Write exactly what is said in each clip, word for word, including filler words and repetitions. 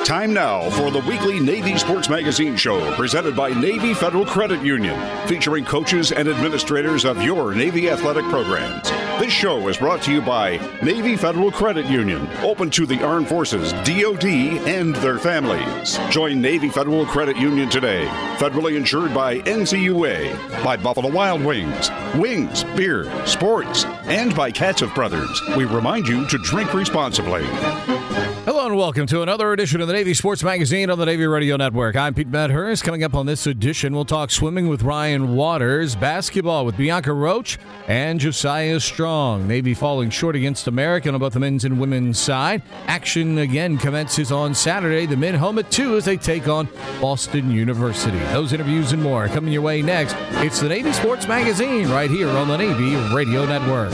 Time now for the weekly Navy Sports Magazine show presented by Navy Federal Credit Union, featuring coaches and administrators of your Navy athletic programs. This show is brought to you by Navy Federal Credit Union, open to the Armed Forces, D O D, and their families. Join Navy Federal Credit Union today. Federally insured by N C U A, by Buffalo Wild Wings, Wings, Beer, Sports, and by Katzif Brothers. We remind you to drink responsibly. Hello and welcome to another edition of the Navy Sports Magazine on the Navy Radio Network. I'm Pete Medhurst. Coming up on this edition, we'll talk swimming with Ryan Waters, basketball with Bianca Roach, and Josiah Strong. Navy falling short against America on both the men's and women's side. Action again commences on Saturday. The men home at two as they take on Boston University. Those interviews and more coming your way next. It's the Navy Sports Magazine right here on the Navy Radio Network.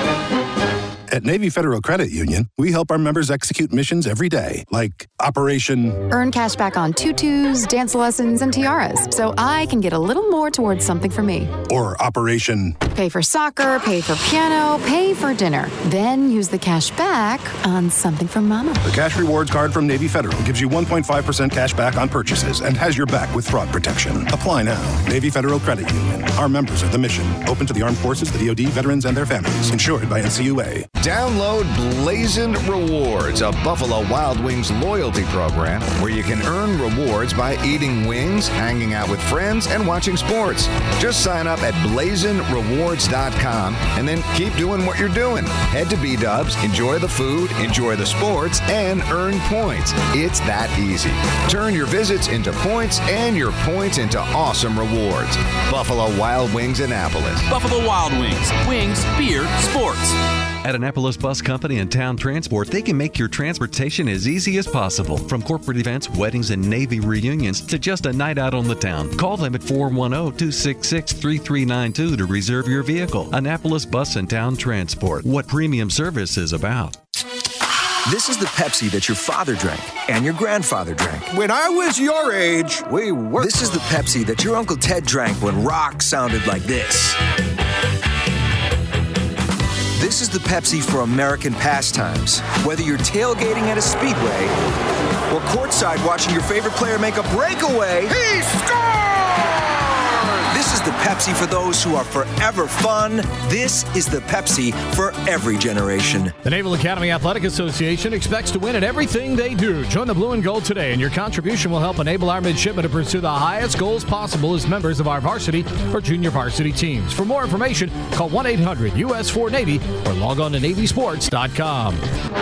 At Navy Federal Credit Union, we help our members execute missions every day, like Operation... Earn cash back on tutus, dance lessons, and tiaras, so I can get a little more towards something for me. Or Operation... Pay for soccer, pay for piano, pay for dinner. Then use the cash back on something for mama. The Cash Rewards Card from Navy Federal gives you one point five percent cash back on purchases and has your back with fraud protection. Apply now. Navy Federal Credit Union. Our members are the mission. Open to the Armed Forces, the D O D, veterans, and their families. Insured by N C U A. Download Blazing Rewards, a Buffalo Wild Wings loyalty program where you can earn rewards by eating wings, hanging out with friends, and watching sports. Just sign up at blazing rewards dot com and then keep doing what you're doing. Head to B-Dubs, enjoy the food, enjoy the sports, and earn points. It's that easy. Turn your visits into points and your points into awesome rewards. Buffalo Wild Wings Annapolis. Buffalo Wild Wings. Wings, beer, sports. At Annapolis Bus Company and Town Transport, they can make your transportation as easy as possible. From corporate events, weddings, and Navy reunions to just a night out on the town. Call them at four one zero, two six six, three three nine two to reserve your vehicle. Annapolis Bus and Town Transport. What premium service is about. This is the Pepsi that your father drank and your grandfather drank. When I was your age, we were... This is the Pepsi that your Uncle Ted drank when rock sounded like this. This is the Pepsi for American pastimes. Whether you're tailgating at a speedway or courtside watching your favorite player make a breakaway, he scored! This is the Pepsi for those who are forever fun. This is the Pepsi for every generation. The Naval Academy Athletic Association expects to win at everything they do. Join the Blue and Gold today, and your contribution will help enable our midshipmen to pursue the highest goals possible as members of our varsity or junior varsity teams. For more information, call one eight hundred U S four Navy or log on to Navy Sports dot com.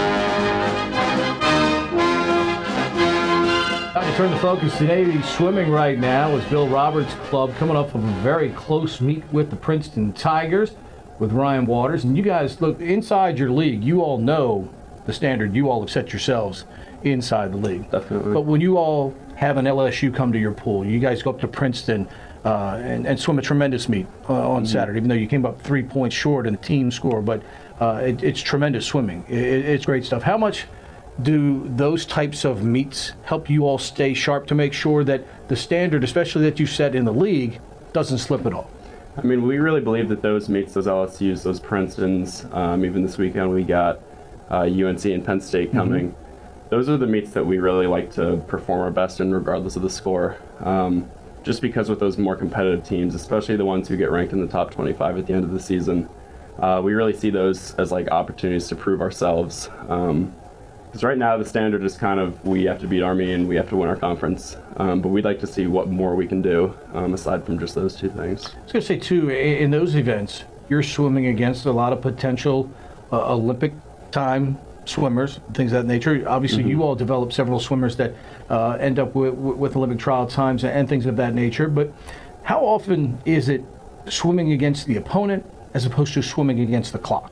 Time to turn the focus to Navy swimming right now as Bill Roberts' club coming off of a very close meet with the Princeton Tigers with Ryan Waters. And you guys, look, inside your league, you all know the standard you all have set yourselves inside the league. Definitely. But when you all have an L S U come to your pool, you guys go up to Princeton uh, and, and swim a tremendous meet uh, on mm-hmm. Saturday, even though you came up three points short in the team score. But uh, it, it's tremendous swimming. It, it's great stuff. How much do those types of meets help you all stay sharp to make sure that the standard, especially that you set in the league, doesn't slip at all? I mean, we really believe that those meets, those L S Us, those Princetons, um, even this weekend we got uh, U N C and Penn State coming. Mm-hmm. Those are the meets that we really like to perform our best in regardless of the score. Um, just because with those more competitive teams, especially the ones who get ranked in the top twenty-five at the end of the season, uh, we really see those as like opportunities to prove ourselves. Um, Because right now the standard is kind of we have to beat Army and we have to win our conference. Um, but we'd like to see what more we can do um, aside from just those two things. I was going to say, too, in those events, you're swimming against a lot of potential uh, Olympic time swimmers, things of that nature. Obviously, mm-hmm. you all develop several swimmers that uh, end up with, with Olympic trial times and things of that nature. But how often is it swimming against the opponent as opposed to swimming against the clock?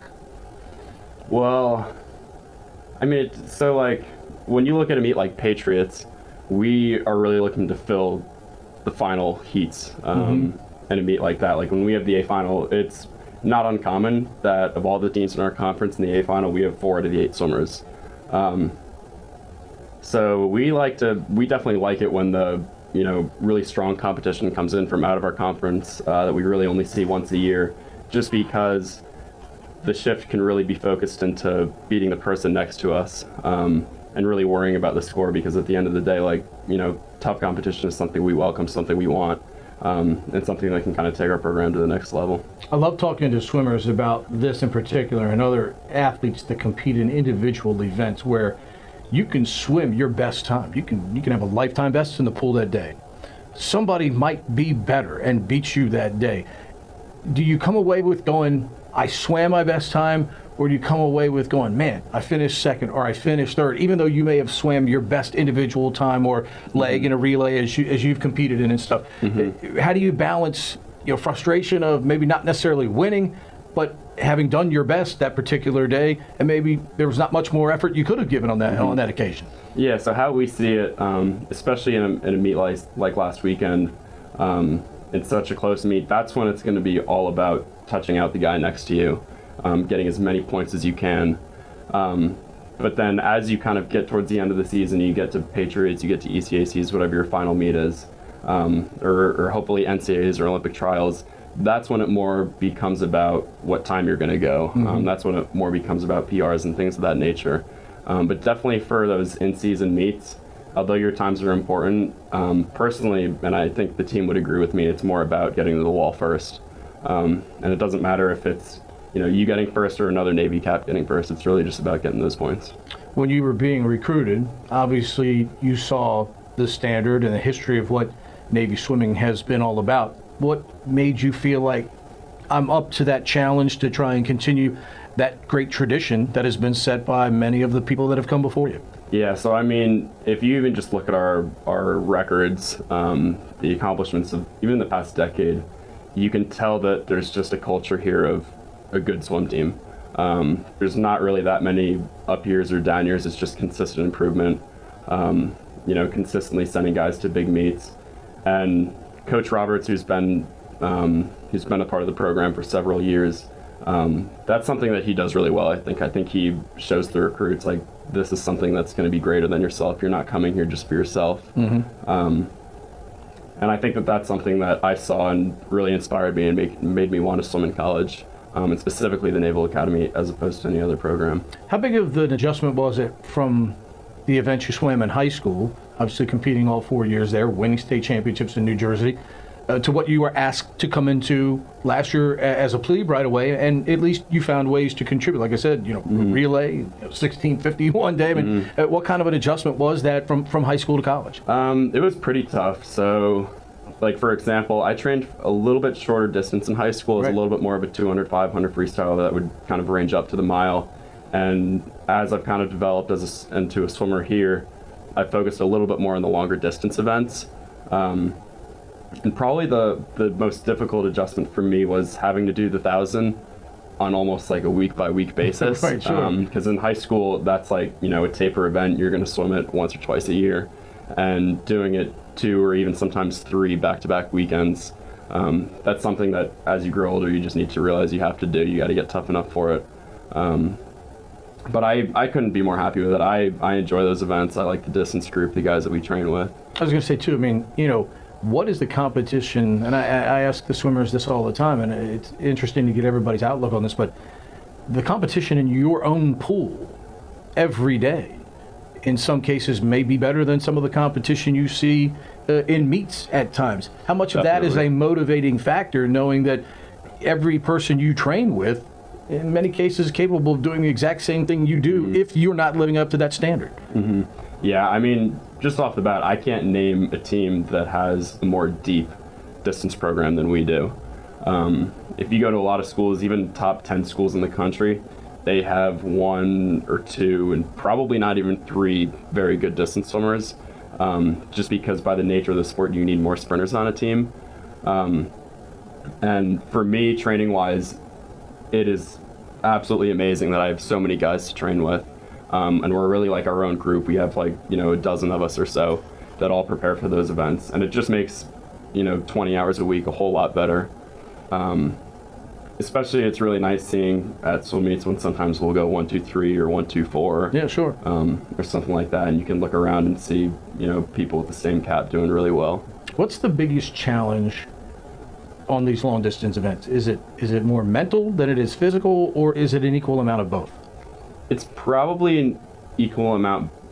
Well... I mean, it's, so like, when you look at a meet like Patriots, we are really looking to fill the final heats um, mm-hmm. in a meet like that. Like, when we have the A final, it's not uncommon that of all the teams in our conference in the A final, we have four out of the eight swimmers. Um, so we like to, we definitely like it when the, you know, really strong competition comes in from out of our conference uh, that we really only see once a year, just because the shift can really be focused into beating the person next to us. Um, and really worrying about the score, because at the end of the day, like, you know, tough competition is something we welcome, something we want, um, and something that can kind of take our program to the next level. I love talking to swimmers about this in particular, and other athletes that compete in individual events where you can swim your best time. You can you can have a lifetime best in the pool that day. Somebody might be better and beat you that day. Do you come away with going, I swam my best time, or do you come away with going, man, I finished second or I finished third, even though you may have swam your best individual time or leg mm-hmm. in a relay as, you, as you've competed in and stuff? Mm-hmm. How do you balance, you know, frustration of maybe not necessarily winning, but having done your best that particular day, and maybe there was not much more effort you could have given on that mm-hmm. on that occasion? Yeah, so how we see it, um, especially in a, in a meet like, like last weekend, um, in such a close meet, that's when it's going to be all about touching out the guy next to you, um, getting as many points as you can. Um, but then as you kind of get towards the end of the season, you get to Patriots, you get to E C A Cs, whatever your final meet is, um, or, or hopefully N C A As or Olympic trials, that's when it more becomes about what time you're going to go. Mm-hmm. Um, that's when it more becomes about P Rs and things of that nature. Um, but definitely for those in-season meets, although your times are important, um, personally, and I think the team would agree with me, it's more about getting to the wall first. Um, and it doesn't matter if it's, you know, you getting first or another Navy cap getting first. It's really just about getting those points. When you were being recruited, obviously you saw the standard and the history of what Navy swimming has been all about. What made you feel like I'm up to that challenge to try and continue that great tradition that has been set by many of the people that have come before you? Yeah, so I mean, if you even just look at our, our records, um, the accomplishments of even the past decade, you can tell that there's just a culture here of a good swim team. Um, there's not really that many up years or down years. It's just consistent improvement, um, you know, consistently sending guys to big meets. And Coach Roberts, who's been um, who's been a part of the program for several years, um, that's something that he does really well. I think I think he shows the recruits, like, this is something that's going to be greater than yourself. You're not coming here just for yourself. Mm-hmm. Um, and I think that that's something that I saw and really inspired me and make, made me want to swim in college, um, and specifically the Naval Academy as opposed to any other program. How big of an adjustment was it from the events you swam in high school, obviously competing all four years there, winning state championships in New Jersey, uh, to what you were asked to come into last year as a plebe right away, and at least you found ways to contribute? Like I said, you know, mm-hmm. relay, you know, sixteen fifty one day. I mean, mm-hmm. uh, what kind of an adjustment was that from, from high school to college? Um, it was pretty tough. So, like, for example, I trained a little bit shorter distance in high school. It was right. a little bit more of a two hundred, five hundred freestyle that would kind of range up to the mile. And as I've kind of developed as a, into a swimmer here, I focused a little bit more on the longer distance events. Um, and probably the, the most difficult adjustment for me was having to do the thousand on almost like a week by week basis. Right, sure. Because um, in high school, that's like, you know, a taper event. You're going to swim it once or twice a year. And doing it two or even sometimes three back-to-back weekends, um, that's something that as you grow older, you just need to realize you have to do. You got to get tough enough for it. Um, But I, I couldn't be more happy with it. I, I enjoy those events. I like the distance group, the guys that we train with. I was going to say, too, I mean, you know, what is the competition? And I, I ask the swimmers this all the time, and it's interesting to get everybody's outlook on this, but the competition in your own pool every day, in some cases, may be better than some of the competition you see uh, in meets at times. How much of Definitely. that is a motivating factor, knowing that every person you train with, in many cases, capable of doing the exact same thing you do mm-hmm. if you're not living up to that standard? Mm-hmm. Yeah, I mean, just off the bat, I can't name a team that has a more deep distance program than we do. Um, if you go to a lot of schools, even top ten schools in the country, they have one or two and probably not even three very good distance swimmers, um, just because by the nature of the sport, you need more sprinters on a team. Um, and for me, training-wise, it is absolutely amazing that I have so many guys to train with. Um, and we're really like our own group. We have like, you know, a dozen of us or so that all prepare for those events. And it just makes, you know, twenty hours a week a whole lot better. Um, especially it's really nice seeing at swim meets when sometimes we'll go one, two, three or one, two, four. Yeah, sure. Um, or something like that. And you can look around and see, you know, people with the same cap doing really well. What's the biggest challenge on these long distance events? Is it is it more mental than it is physical, or is it an equal amount of both? It's probably an equal amount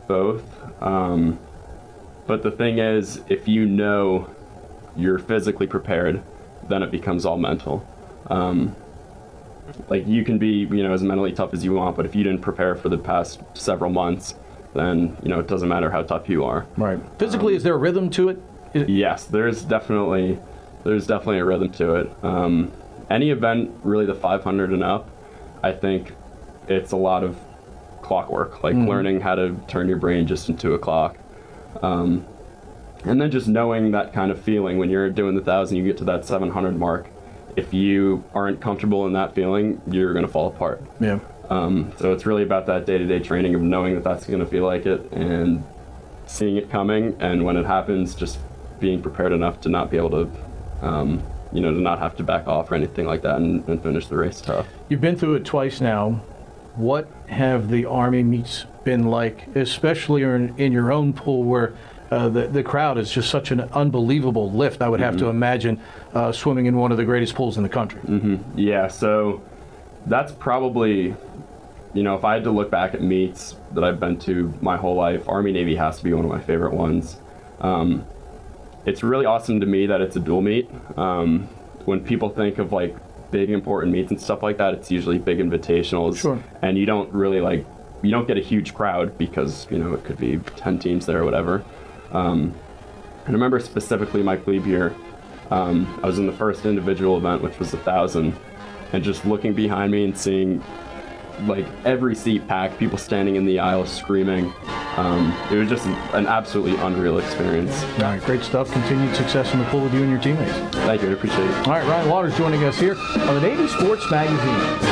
both. Um, but the thing is, if you know you're physically prepared, then it becomes all mental. Um, like you can be, you know, as mentally tough as you want, but if you didn't prepare for the past several months, then, you know, it doesn't matter how tough you are. Right. Physically, um, is there a rhythm to it? it? Yes, there's definitely, there's definitely a rhythm to it. Um, any event, really the five hundred and up, I think it's a lot of clockwork, like mm-hmm. learning how to turn your brain just into a clock. Um, and then just knowing that kind of feeling when you're doing the thousand, you get to that seven hundred mark. If you aren't comfortable in that feeling, you're going to fall apart. Yeah. Um, so it's really about that day-to-day training of knowing that that's going to feel like it and seeing it coming. And when it happens, just being prepared enough to not be able to, um, you know, to not have to back off or anything like that and, and finish the race tough. You've been through it twice now. What have the Army meets been like, especially in, in your own pool where uh, the, the crowd is just such an unbelievable lift, I would have mm-hmm. to imagine, uh, swimming in one of the greatest pools in the country. Mm-hmm. Yeah, so that's probably, you know, if I had to look back at meets that I've been to my whole life, Army-Navy has to be one of my favorite ones. Um, it's really awesome to me that it's a dual meet. Um, when people think of like big important meets and stuff like that, it's usually big invitationals. Sure. And you don't really like, you don't get a huge crowd because, you know, it could be ten teams there or whatever. Um, and I remember specifically my plebe year, um, I was in the first individual event, which was a thousand, and just looking behind me and seeing like every seat packed, people standing in the aisle screaming. Um, it was just an absolutely unreal experience. All right, great stuff. Continued success in the pool with you and your teammates. Thank you, I appreciate it. All right, Ryan Waters joining us here on the Navy Sports Magazine.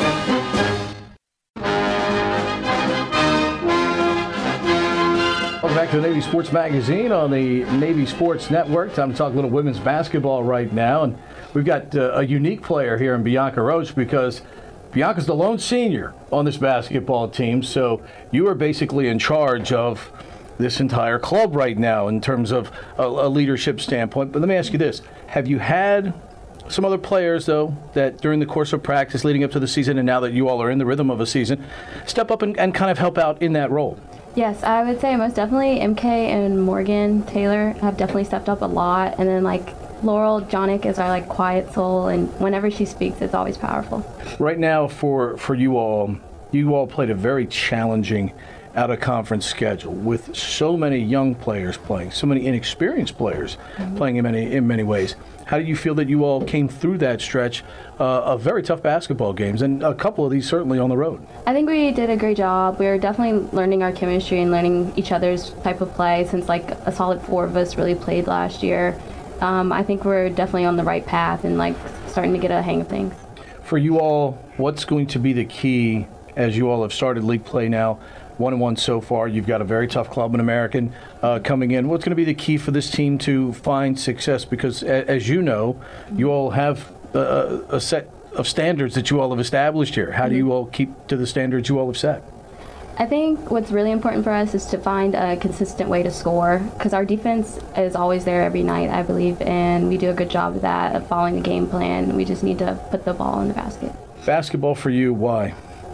Welcome back to the Navy Sports Magazine on the Navy Sports Network. Time to talk a little women's basketball right now. And we've got uh, a unique player here in Bianca Roach because Bianca's the lone senior on this basketball team. So you are basically in charge of this entire club right now in terms of a, a leadership standpoint. But let me ask you this. Have you had some other players, though, that during the course of practice leading up to the season and now that you all are in the rhythm of a season, step up and, and kind of help out in that role? Yes, I would say most definitely M K and Morgan Taylor have definitely stepped up a lot. And then, like, Laurel Jonick is our, like, quiet soul, and whenever she speaks, it's always powerful. Right now, for, for you all, you all played a very challenging out-of-conference schedule with so many young players playing, so many inexperienced players mm-hmm. playing in many in many ways. How do you feel that you all came through that stretch uh, of very tough basketball games, and a couple of these certainly on the road? I think we did a great job. We were definitely learning our chemistry and learning each other's type of play since like a solid four of us really played last year. Um, I think we're definitely on the right path and like starting to get a hang of things. For you all, what's going to be the key as you all have started league play now? One and one so far. You've got a very tough Club in American uh, coming in. What's going to be the key for this team to find success? Because a- as you know, you all have a, a set of standards that you all have established here. How do you all keep to the standards you all have set? I think what's really important for us is to find a consistent way to score, because our defense is always there every night, I believe, and we do a good job of that, of following the game plan. We just need to put the ball in the basket. Basketball for you, why?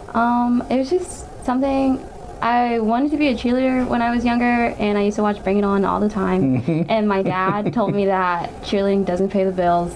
Um, it was just something. I wanted to be a cheerleader when I was younger, and I used to watch Bring It On all the time. And my dad told me that cheerleading doesn't pay the bills,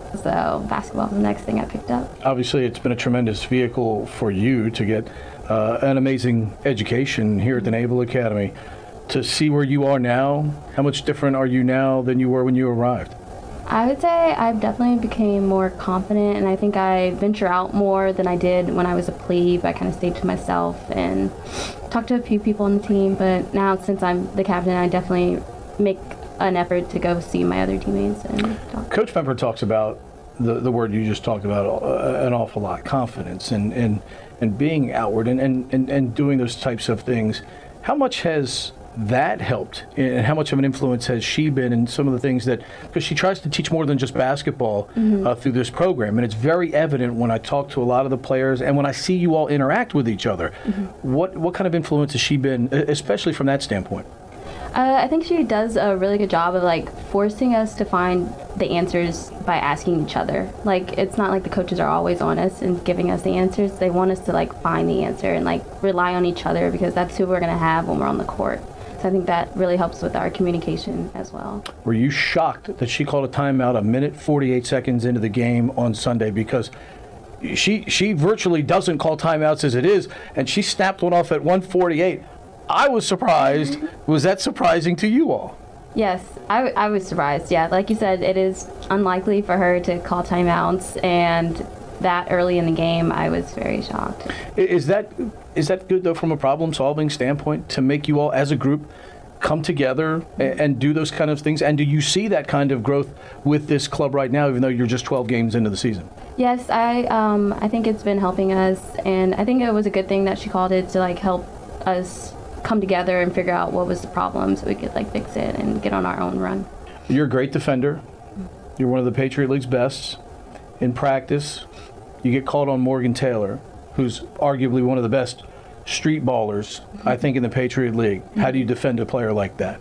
so basketball was the next thing I picked up. Obviously, it's been a tremendous vehicle for you to get uh, an amazing education here at the Naval Academy. To see where you are now, how much different are you now than you were when you arrived? I would say I've definitely became more confident, and I think I venture out more than I did when I was a plebe. I kind of stayed to myself and talked to a few people on the team, but now since I'm the captain, I definitely make an effort to go see my other teammates and talk. Coach Pemper talks about the, the word you just talked about uh, an awful lot, confidence, and, and, and being outward and, and, and, and doing those types of things. How much has that helped, and how much of an influence has she been in some of the things that, because she tries to teach more than just basketball mm-hmm. uh, through this program, and it's very evident when I talk to a lot of the players and when I see you all interact with each other. Mm-hmm. What what kind of influence has she been, especially from that standpoint? Uh, I think she does a really good job of like forcing us to find the answers by asking each other. Like, it's not like the coaches are always on us and giving us the answers. They want us to, like, find the answer and, like, rely on each other because that's who we're going to have when we're on the court. So I think that really helps with our communication as well. Were you shocked that she called a timeout a minute forty-eight seconds into the game on Sunday? Because she she virtually doesn't call timeouts as it is, and she snapped one off at one forty-eight. I was surprised. Was that surprising to you all? Yes, I, I was surprised. Yeah, like you said, it is unlikely for her to call timeouts, and that early in the game, I was very shocked. Is that is that good, though, from a problem-solving standpoint, to make you all as a group come together and, and do those kind of things? And do you see that kind of growth with this club right now, even though you're just twelve games into the season? Yes, I um, I think it's been helping us, and I think it was a good thing that she called it to, like, help us come together and figure out what was the problem so we could, like, fix it and get on our own run. You're a great defender. You're one of the Patriot League's best. In practice, you get called on Morgan Taylor, who's arguably one of the best street ballers, mm-hmm. I think, in the Patriot League. Mm-hmm. How do you defend a player like that?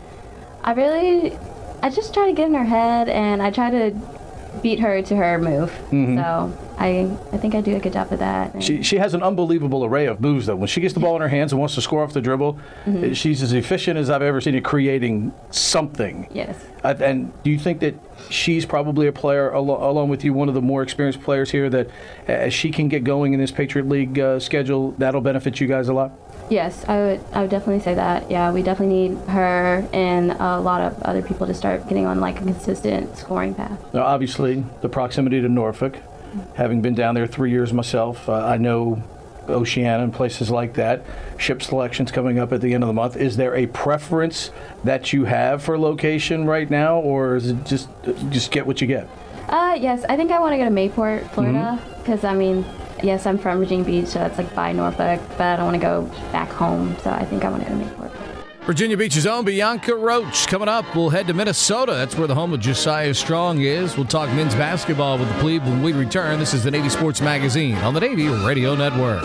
I really, I just try to get in her head, and I try to beat her to her move. Mm-hmm. So I I think I do a good job of that. She she has an unbelievable array of moves, though. When she gets the ball in her hands and wants to score off the dribble, mm-hmm. she's as efficient as I've ever seen her creating something. Yes. Uh, and do you think that she's probably a player, al- along with you, one of the more experienced players here, that as she can get going in this Patriot League uh, schedule, that'll benefit you guys a lot? Yes, I would I would definitely say that. Yeah, we definitely need her and a lot of other people to start getting on, like, a consistent scoring path. Now, obviously, the proximity to Norfolk, having been down there three years myself, uh, I know Oceana and places like that. Ship selections coming up at the end of the month. Is there a preference that you have for location right now, or is it just just get what you get? Uh, yes, I think I want to go to Mayport, Florida, because, mm-hmm. I mean, yes, I'm from Virginia Beach, so that's, like, by Norfolk, but I don't want to go back home, so I think I want to go to Mayport. Virginia Beach's own Bianca Roach. Coming up, we'll head to Minnesota. That's where the home of Josiah Strong is. We'll talk men's basketball with the Plebe when we return. This is the Navy Sports Magazine on the Navy Radio Network.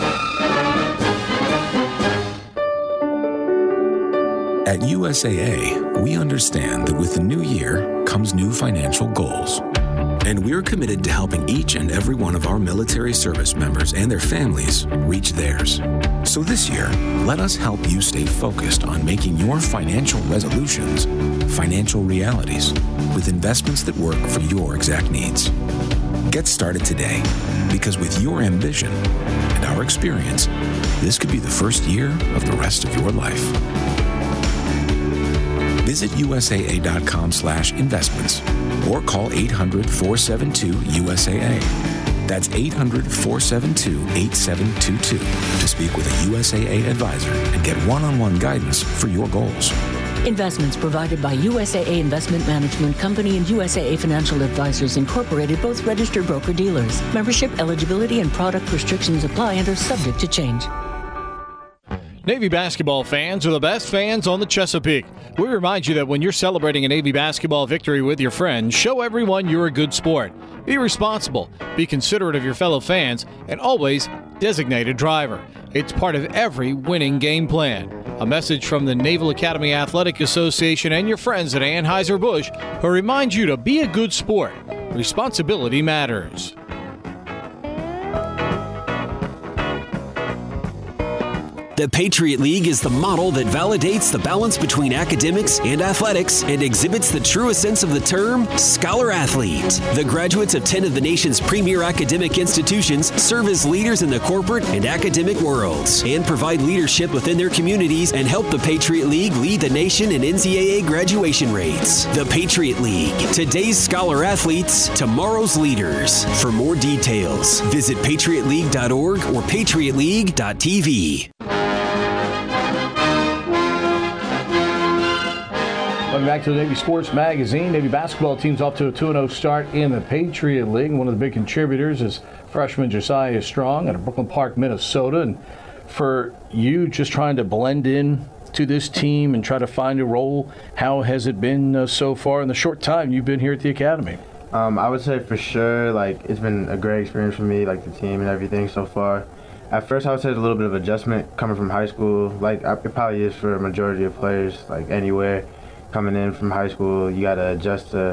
At U S A A, we understand that with the new year comes new financial goals. And we're committed to helping each and every one of our military service members and their families reach theirs. So this year, let us help you stay focused on making your financial resolutions financial realities with investments that work for your exact needs. Get started today, because with your ambition and our experience, this could be the first year of the rest of your life. Visit U S A A dot com slash investments or call eight hundred, four seven two, U S A A. That's eight hundred, four seven two, eight seven two two to speak with a U S A A advisor and get one-on-one guidance for your goals. Investments provided by U S A A Investment Management Company and U S A A Financial Advisors Incorporated, both registered broker-dealers. Membership, eligibility, and product restrictions apply and are subject to change. Navy basketball fans are the best fans on the Chesapeake. We remind you that when you're celebrating a Navy basketball victory with your friends, show everyone you're a good sport. Be responsible, be considerate of your fellow fans, and always designate a driver. It's part of every winning game plan. A message from the Naval Academy Athletic Association and your friends at Anheuser-Busch, who remind you to be a good sport. Responsibility matters. The Patriot League is the model that validates the balance between academics and athletics and exhibits the truest sense of the term, scholar athlete. The graduates of ten of the nation's premier academic institutions serve as leaders in the corporate and academic worlds and provide leadership within their communities and help the Patriot League lead the nation in N C double A graduation rates. The Patriot League, today's scholar athletes, tomorrow's leaders. For more details, visit patriot league dot org or patriot league dot t v. Welcome back to the Navy Sports Magazine. Navy basketball team's off to a two and oh start in the Patriot League. One of the big contributors is freshman Josiah Strong out of Brooklyn Park, Minnesota. And for you just trying to blend in to this team and try to find a role, how has it been uh, so far in the short time you've been here at the Academy? Um, I would say for sure, like, it's been a great experience for me, like the team and everything so far. At first, I would say it's a little bit of adjustment coming from high school. Like, it probably is for a majority of players, like anywhere. Coming in from high school, you got to adjust to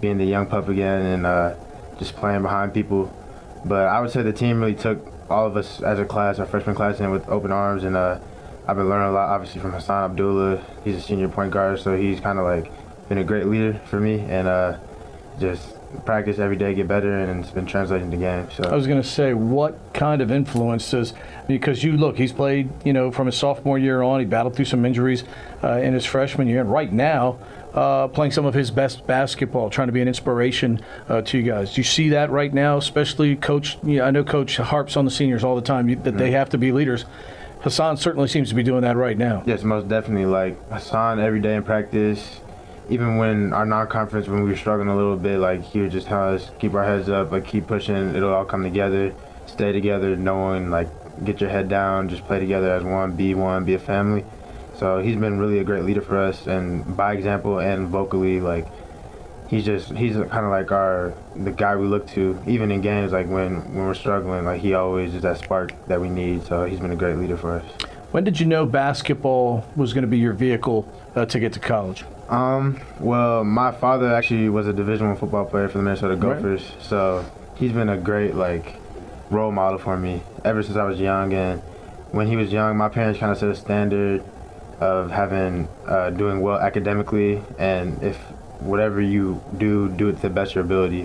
being the young pup again and uh, just playing behind people. But I would say the team really took all of us as a class, our freshman class, in with open arms, and uh, I've been learning a lot, obviously, from Hassan Abdullah. He's a senior point guard, so he's kind of like been a great leader for me, and uh, just practice every day, get better, and it's been translating to games. So I was going to say, what kind of influence does, because you look, he's played, you know, from his sophomore year on, he battled through some injuries uh, in his freshman year, and right now, Uh, playing some of his best basketball, trying to be an inspiration uh, to you guys. Do you see that right now, especially Coach? You know, I know Coach harps on the seniors all the time you, that mm-hmm. they have to be leaders. Hassan certainly seems to be doing that right now. Yes, most definitely. Like Hassan, every day in practice, even when our non-conference, when we were struggling a little bit, like he would just tell us, keep our heads up, like keep pushing, it'll all come together, stay together, knowing like get your head down, just play together as one, be one, be a family. So he's been really a great leader for us, and by example and vocally, like he's just he's kind of like our the guy we look to, even in games like when when we're struggling. Like he always is that spark that we need. So he's been a great leader for us. When did you know basketball was going to be your vehicle uh, to get to college? Um, well, my father actually was a Division One football player for the Minnesota Gophers, right. So he's been a great like role model for me ever since I was young. And when he was young, my parents kind of set a standard of having uh, doing well academically, and if whatever you do, do it to the best of your ability.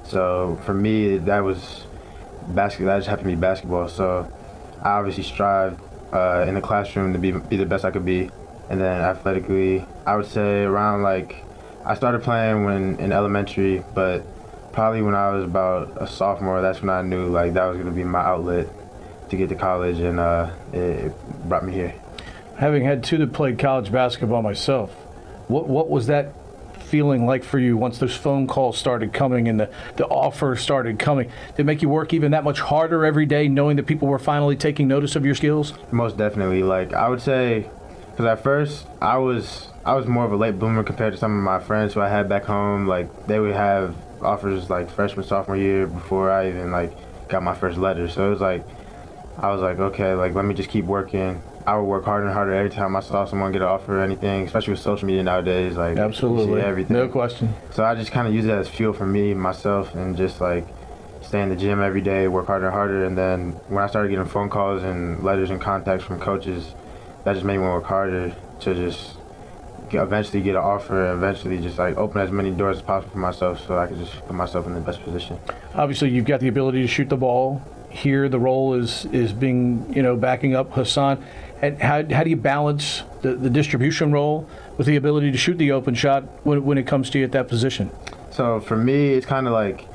So for me, that was basketball. That just happened to be basketball. So I obviously strived uh, in the classroom to be be the best I could be, and then athletically, I would say around like I started playing when in elementary, but probably when I was about a sophomore, that's when I knew like that was going to be my outlet to get to college, and uh, it, it brought me here. Having had two that played college basketball myself, what what was that feeling like for you once those phone calls started coming and the, the offers started coming? Did it make you work even that much harder every day knowing that people were finally taking notice of your skills? Most definitely. Like I would say, because at first I was I was more of a late bloomer compared to some of my friends who I had back home. Like they would have offers like freshman, sophomore year before I even like got my first letter. So it was like, I was like, okay, like let me just keep working. I would work harder and harder every time I saw someone get an offer or anything, especially with social media nowadays. Like, absolutely, you see everything. No question. So I just kind of use it as fuel for me, myself, and just like stay in the gym every day, work harder and harder. And then when I started getting phone calls and letters and contacts from coaches, that just made me work harder to just get, eventually get an offer and eventually just like open as many doors as possible for myself so I could just put myself in the best position. Obviously, you've got the ability to shoot the ball. Here, the role is is being, you know, backing up Hassan. And how how do you balance the, the distribution role with the ability to shoot the open shot when when it comes to you at that position? So for me, it's kind of like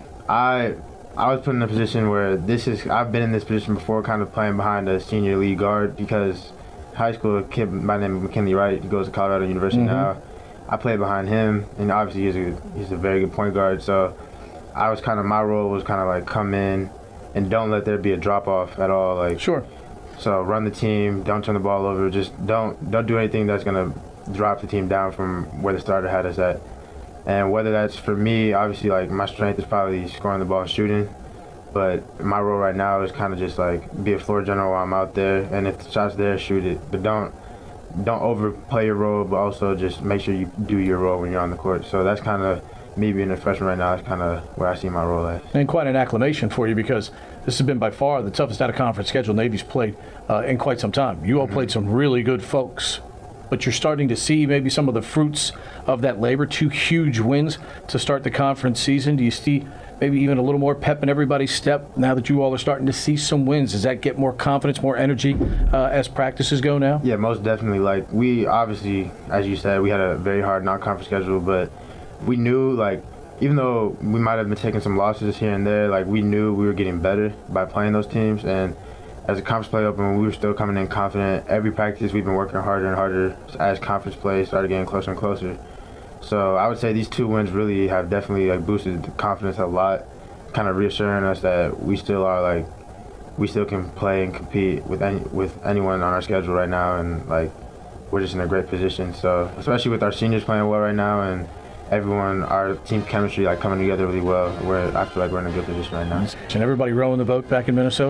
I I was put in a position where this is I've been in this position before, kind of playing behind a senior league guard, because high school kid by the name of McKinley Wright, he goes to Colorado University mm-hmm. now. I played behind him, and obviously he's a he's a very good point guard. So I was kind of my role was kind of like come in and don't let there be a drop off at all. Like sure. So run the team, don't turn the ball over, just don't don't do anything that's gonna drop the team down from where the starter had us at. And whether that's for me, obviously like my strength is probably scoring the ball and shooting, but my role right now is kind of just like be a floor general while I'm out there, and if the shot's there, shoot it. But don't don't overplay your role, but also just make sure you do your role when you're on the court. So that's kind of me being a freshman right now is kind of where I see my role at. And quite an acclamation for you, because this has been by far the toughest out-of-conference schedule Navy's played uh, in quite some time. You all mm-hmm. played some really good folks, but you're starting to see maybe some of the fruits of that labor. Two huge wins to start the conference season. Do you see maybe even a little more pep in everybody's step now that you all are starting to see some wins? Does that get more confidence, more energy uh, as practices go now? Yeah, most definitely. Like we obviously, as you said, we had a very hard non-conference schedule, but we knew, like, even though we might have been taking some losses here and there, like, we knew we were getting better by playing those teams. And as the conference play opened, we were still coming in confident. Every practice, we've been working harder and harder as conference play started getting closer and closer. So I would say these two wins really have definitely, like, boosted the confidence a lot, kind of reassuring us that we still are, like, we still can play and compete with any, with anyone on our schedule right now. And, like, we're just in a great position. So especially with our seniors playing well right now, and everyone, our team chemistry like coming together really well. We're I feel like we're in a good position right now. And everybody rowing the boat back in Minnesota?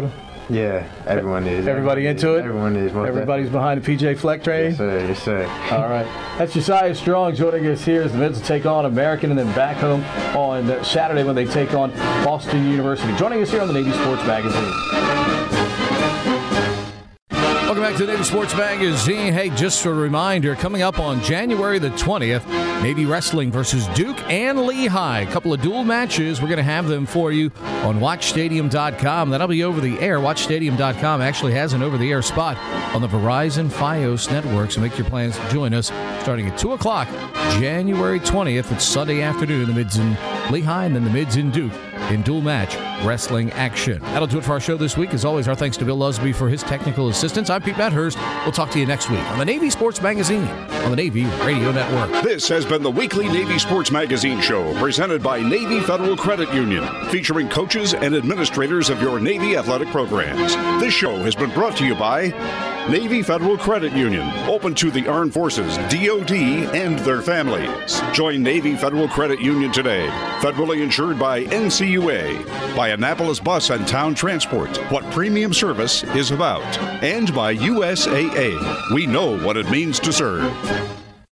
Yeah, everyone is. Everybody into it? Everyone is. Most Everybody's definitely. behind the P J Fleck train? Yes, sir. Yes, sir. All right. That's Josiah Strong joining us here as the Mids will take on American and then back home on Saturday when they take on Boston University. Joining us here on the Navy Sports Magazine. Welcome back to the Navy Sports Magazine. Hey, just a reminder, coming up on January the twentieth, Navy Wrestling versus Duke and Lehigh. A couple of dual matches. We're going to have them for you on watch stadium dot com. That'll be over the air. watch stadium dot com actually has an over-the-air spot on the Verizon Fios network, so make your plans to join us starting at two o'clock, January twentieth. It's Sunday afternoon, the Mids in Lehigh and then the Mids in Duke in dual match wrestling action. That'll do it for our show this week. As always, our thanks to Bill Lusby for his technical assistance. I'm Pete Medhurst. We'll talk to you next week on the Navy Sports Magazine on the Navy Radio Network. This has been the weekly Navy Sports Magazine show presented by Navy Federal Credit Union, featuring coaches and administrators of your Navy athletic programs. This show has been brought to you by Navy Federal Credit Union, open to the Armed Forces, D O D, and their families. Join Navy Federal Credit Union today. Federally insured by N C U A, by Annapolis Bus and Town Transport, what premium service is about. And by U S A A. We know what it means to serve.